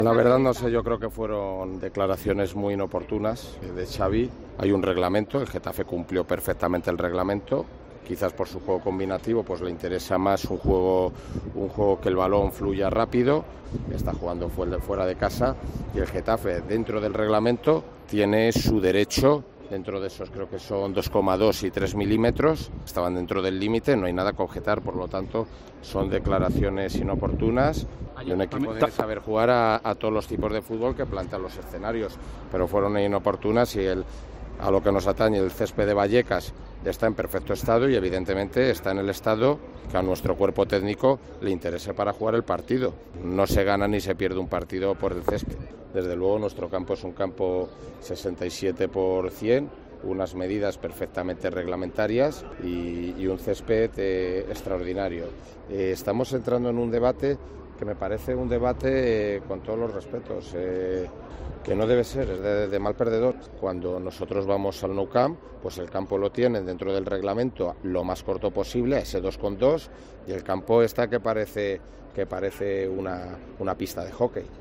La verdad no sé, yo creo que fueron declaraciones muy inoportunas de Xavi. Hay un reglamento, el Getafe cumplió perfectamente el reglamento. Quizás por su juego combinativo pues le interesa más un juego que el balón fluya rápido. Está jugando fuera de casa y el Getafe dentro del reglamento tiene su derecho. Dentro de esos creo que son 2,2 y 3 milímetros, estaban dentro del límite, no hay nada que objetar, por lo tanto son declaraciones inoportunas y un equipo debe saber jugar a todos los tipos de fútbol que plantean los escenarios, pero fueron inoportunas y a lo que nos atañe el césped de Vallecas está en perfecto estado y evidentemente está en el estado que a nuestro cuerpo técnico le interese para jugar el partido. No se gana ni se pierde un partido por el césped. Desde luego nuestro campo es un campo 67 por 100, unas medidas perfectamente reglamentarias y un césped extraordinario. Estamos entrando en un debate que me parece un debate con todos los respetos, que no debe ser, es de mal perdedor. Cuando nosotros vamos al Nou Camp, pues el campo lo tienen dentro del reglamento lo más corto posible, ese 2,2, y el campo está que parece una pista de hockey.